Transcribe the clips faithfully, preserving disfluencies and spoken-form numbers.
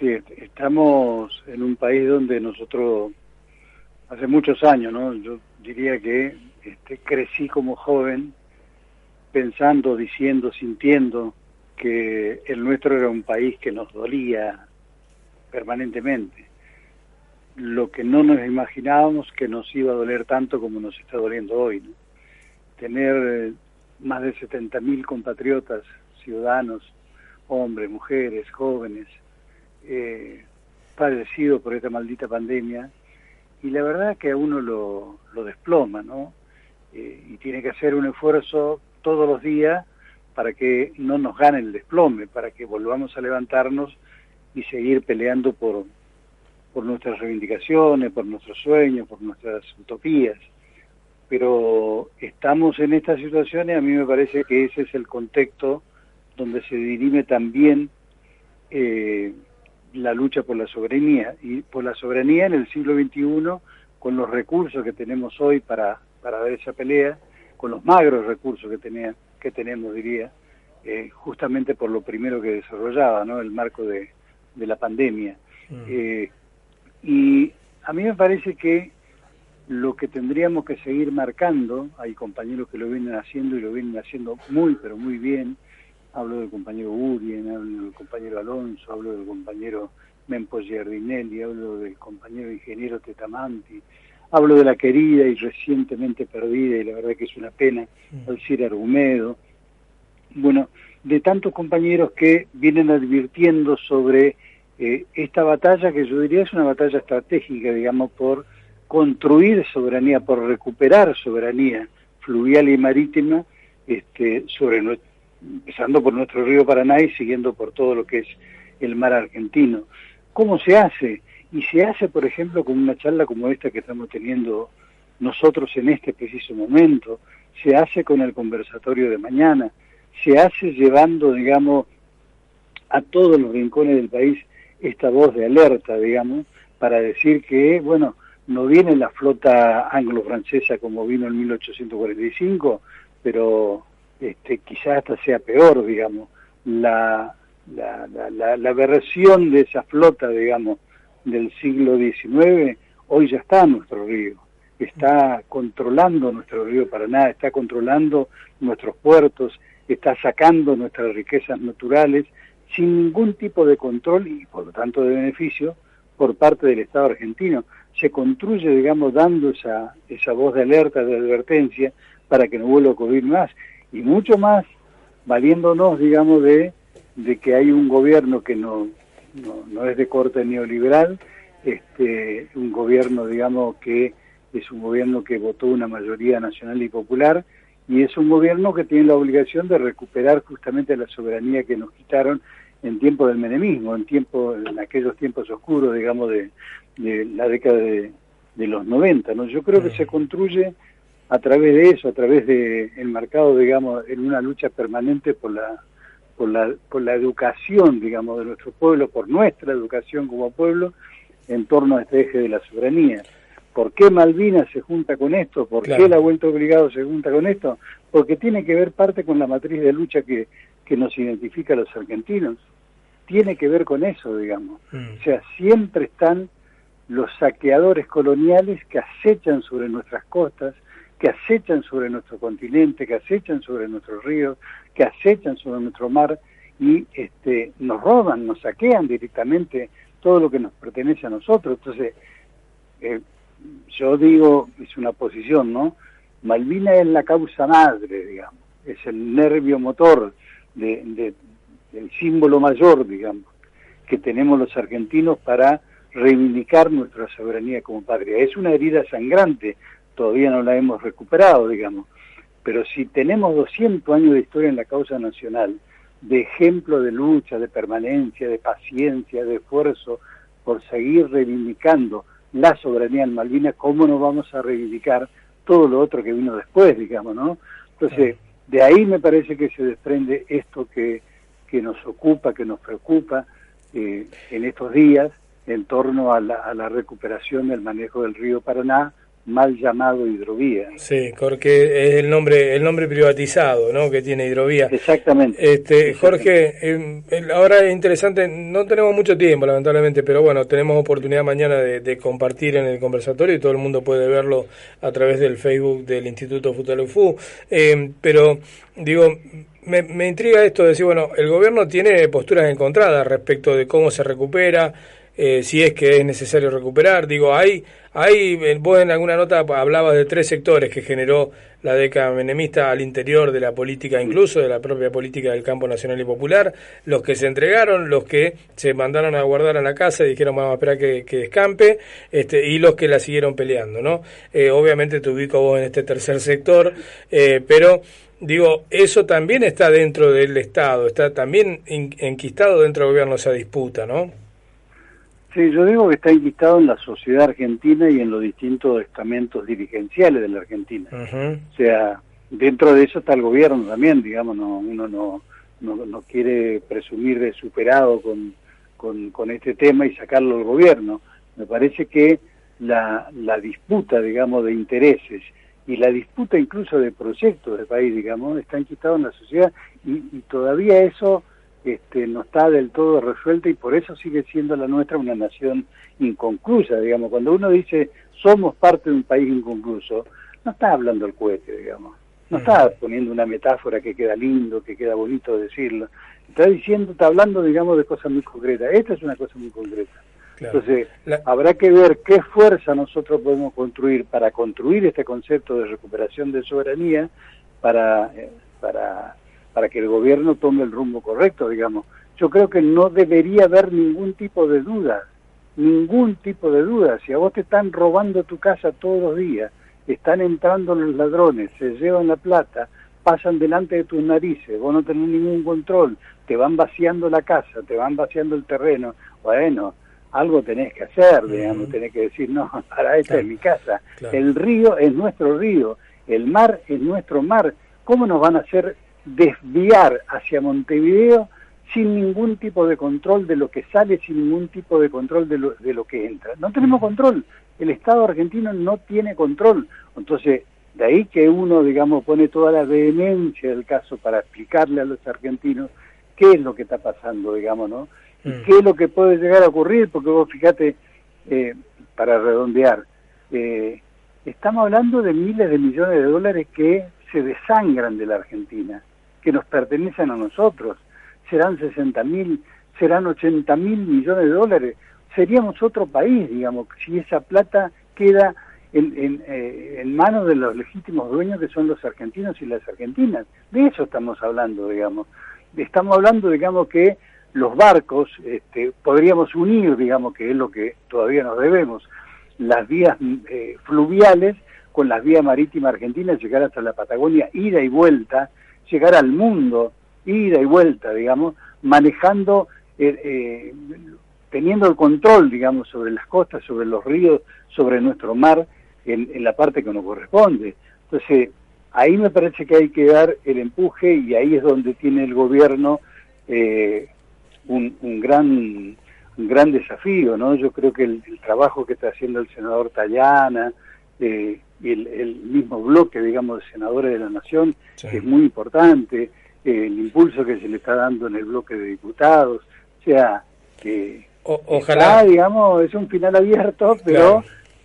Sí, estamos en un país donde nosotros, hace muchos años, ¿no? Yo diría que este, crecí como joven pensando, diciendo, sintiendo que el nuestro era un país que nos dolía permanentemente. Lo que no nos imaginábamos que nos iba a doler tanto como nos está doliendo hoy, ¿no? Tener eh, más de setenta mil compatriotas, ciudadanos, hombres, mujeres, jóvenes, eh, padecidos por esta maldita pandemia, y la verdad que a uno lo, lo desploma, ¿no? Eh, y tiene que hacer un esfuerzo todos los días para que no nos gane el desplome, para que volvamos a levantarnos y seguir peleando por, por nuestras reivindicaciones, por nuestros sueños, por nuestras utopías. Pero estamos en esta situación y a mí me parece que ese es el contexto donde se dirime también eh, la lucha por la soberanía, y por la soberanía en el siglo veintiuno, con los recursos que tenemos hoy para, para dar esa pelea, con los magros recursos que, tenía, que tenemos, diría, eh, justamente por lo primero que desarrollaba, ¿no? El marco de, de la pandemia. Mm. Eh, y a mí me parece que lo que tendríamos que seguir marcando, hay compañeros que lo vienen haciendo y lo vienen haciendo muy, pero muy bien. Hablo del compañero Urien, hablo del compañero Alonso, hablo del compañero Mempo Giardinelli, hablo del compañero ingeniero Tetamanti, hablo de la querida y recientemente perdida, y la verdad que es una pena, Alcira Argumedo. Bueno, de tantos compañeros que vienen advirtiendo sobre eh, esta batalla, que yo diría es una batalla estratégica, digamos, por construir soberanía, por recuperar soberanía fluvial y marítima este, sobre nuestro, empezando por nuestro río Paraná y siguiendo por todo lo que es el mar argentino. ¿Cómo se hace? Y se hace, por ejemplo, con una charla como esta que estamos teniendo nosotros en este preciso momento, se hace con el conversatorio de mañana, se hace llevando, digamos, a todos los rincones del país esta voz de alerta, digamos, para decir que, bueno, no viene la flota anglo-francesa como vino en mil ochocientos cuarenta y cinco, pero este, quizás hasta sea peor, digamos, la, la, la, la, la versión de esa flota, digamos, del siglo diecinueve, hoy ya está en nuestro río, está controlando nuestro río Paraná, está controlando nuestros puertos, está sacando nuestras riquezas naturales sin ningún tipo de control y por lo tanto de beneficio por parte del Estado argentino. Se construye, digamos, dando esa, esa voz de alerta, de advertencia, para que no vuelva a ocurrir más, y mucho más valiéndonos, digamos, de, de que hay un gobierno que no, no, no es de corte neoliberal, este, un gobierno, digamos, que es un gobierno que votó una mayoría nacional y popular, y es un gobierno que tiene la obligación de recuperar justamente la soberanía que nos quitaron en tiempo del menemismo, en tiempo, en aquellos tiempos oscuros, digamos, de, de la década de, de los noventa, ¿no? Yo creo que se construye a través de eso, a través de enmarcado, digamos, en una lucha permanente por la, por la, por la educación, digamos, de nuestro pueblo, por nuestra educación como pueblo, en torno a este eje de la soberanía. ¿Por qué Malvinas se junta con esto? ¿Por claro. qué la Vuelta Obligado se junta con esto? Porque tiene que ver parte con la matriz de lucha que, que nos identifica a los argentinos. Tiene que ver con eso, digamos. Mm. O sea, siempre están los saqueadores coloniales que acechan sobre nuestras costas, que acechan sobre nuestro continente, que acechan sobre nuestros ríos, que acechan sobre nuestro mar y este, nos roban, nos saquean directamente todo lo que nos pertenece a nosotros. Entonces, eh, yo digo, es una posición, ¿no? Malvinas es la causa madre, digamos, es el nervio motor, de, de, del símbolo mayor, digamos, que tenemos los argentinos para reivindicar nuestra soberanía como patria. Es una herida sangrante, todavía no la hemos recuperado, digamos, pero si tenemos doscientos años de historia en la causa nacional, de ejemplo de lucha, de permanencia, de paciencia, de esfuerzo por seguir reivindicando la soberanía en Malvinas, ¿cómo no vamos a reivindicar todo lo otro que vino después, digamos, ¿no? Entonces, de ahí me parece que se desprende esto que, que nos ocupa, que nos preocupa eh, en estos días, en torno a la, a la recuperación del manejo del río Paraná mal llamado Hidrovía. Sí, porque es el nombre el nombre privatizado, ¿no?, que tiene Hidrovía. Exactamente. Este, Exactamente. Jorge, eh, ahora es interesante, no tenemos mucho tiempo lamentablemente, pero bueno, tenemos oportunidad mañana de, de compartir en el conversatorio y todo el mundo puede verlo a través del Facebook del Instituto Futaleufú. Eh, pero, digo, me, me intriga esto de decir, bueno, el gobierno tiene posturas encontradas respecto de cómo se recupera, eh, si es que es necesario recuperar. Digo, hay, hay, vos en alguna nota hablabas de tres sectores que generó la década menemista al interior de la política, incluso de la propia política del campo nacional y popular: los que se entregaron, los que se mandaron a guardar a la casa y dijeron vamos a esperar que, que escampe, este, y los que la siguieron peleando, ¿no? Eh, obviamente te ubico vos en este tercer sector, eh, pero digo, eso también está dentro del Estado, está también enquistado dentro del gobierno esa disputa, ¿no? Sí, yo digo que está enquistado en la sociedad argentina y en los distintos estamentos dirigenciales de la Argentina. Uh-huh. O sea, dentro de eso está el gobierno también, digamos, no, uno no, no, no quiere presumir de superado con, con, con este tema y sacarlo al gobierno. Me parece que la, la disputa, digamos, de intereses y la disputa incluso de proyectos del país, digamos, está enquistado en la sociedad y, y todavía eso Este, no está del todo resuelta y por eso sigue siendo la nuestra una nación inconclusa, digamos. Cuando uno dice somos parte de un país inconcluso, no está hablando el cohete, digamos, no está poniendo una metáfora que queda lindo, que queda bonito decirlo, está diciendo, está hablando, digamos, de cosas muy concretas. Esta es una cosa muy concreta. Claro. Entonces, la... habrá que ver qué fuerza nosotros podemos construir para construir este concepto de recuperación de soberanía, para... Eh, para para que el gobierno tome el rumbo correcto, digamos. Yo creo que no debería haber ningún tipo de duda, ningún tipo de duda. Si a vos te están robando tu casa todos los días, están entrando los ladrones, se llevan la plata, pasan delante de tus narices, vos no tenés ningún control, te van vaciando la casa, te van vaciando el terreno, bueno, algo tenés que hacer, digamos, uh-huh. Tenés que decir, no, para esta claro. es mi casa. Claro. El río es nuestro río, el mar es nuestro mar. ¿Cómo nos van a hacer desviar hacia Montevideo sin ningún tipo de control de lo que sale, sin ningún tipo de control de lo, de lo que entra? No tenemos control, el Estado argentino no tiene control. Entonces, de ahí que uno, digamos, pone toda la vehemencia del caso para explicarle a los argentinos qué es lo que está pasando, digamos, ¿no? Y mm. qué es lo que puede llegar a ocurrir, porque vos fíjate, eh, para redondear, eh, estamos hablando de miles de millones de dólares que se desangran de la Argentina, que nos pertenecen a nosotros. Serán sesenta mil, serán ochenta mil millones de dólares. Seríamos otro país, digamos, si esa plata queda en, en, eh, en manos de los legítimos dueños que son los argentinos y las argentinas. De eso estamos hablando, digamos. Estamos hablando, digamos, que los barcos, este, podríamos unir, digamos, que es lo que todavía nos debemos, las vías eh, fluviales con las vías marítimas argentinas, llegar hasta la Patagonia, ida y vuelta, llegar al mundo, ida y vuelta, digamos, manejando, eh, eh, teniendo el control, digamos, sobre las costas, sobre los ríos, sobre nuestro mar, en, en la parte que nos corresponde. Entonces, ahí me parece que hay que dar el empuje y ahí es donde tiene el gobierno eh, un, un gran un gran desafío, ¿no? Yo creo que el, el trabajo que está haciendo el senador Tayana, eh, y el, el mismo bloque, digamos, de senadores de la Nación, sí. que es muy importante, eh, el impulso que se le está dando en el bloque de diputados, o sea, que o, ojalá, está, digamos, es un final abierto, pero claro.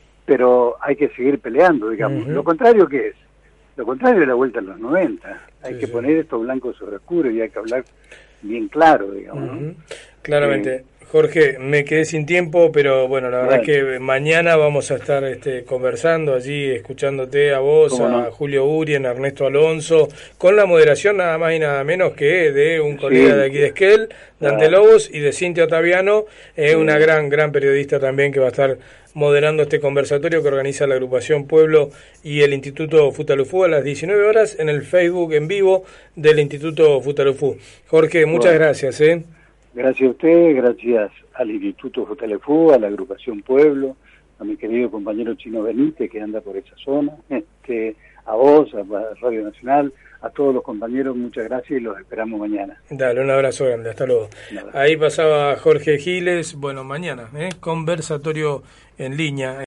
pero hay que seguir peleando, digamos. Uh-huh. Lo contrario, ¿qué es? Lo contrario es la vuelta a los noventa. Hay sí, que sí. poner esto blanco sobre oscuro y hay que hablar bien claro, digamos. Uh-huh. ¿no? Claramente. Eh, Jorge, me quedé sin tiempo, pero bueno, la verdad bueno. es que mañana vamos a estar este, conversando allí, escuchándote a vos, a no? Julio Urien, a Ernesto Alonso, con la moderación nada más y nada menos que de un colega sí. de aquí de Esquel, Dante claro. Lobos, y de Cintia Ottaviano, eh, sí. una gran, gran periodista también que va a estar moderando este conversatorio que organiza la agrupación Pueblo y el Instituto Futaleufú a las diecinueve horas en el Facebook en vivo del Instituto Futaleufú. Jorge, muchas bueno. gracias, ¿eh? Gracias a usted, gracias al Instituto Futaleufú, a la agrupación Pueblo, a mi querido compañero Chino Benítez que anda por esa zona, este, a vos, a Radio Nacional, a todos los compañeros, muchas gracias y los esperamos mañana. Dale, un abrazo grande, hasta luego. Ahí pasaba Jorge Giles, bueno, mañana, ¿eh? Conversatorio en línea.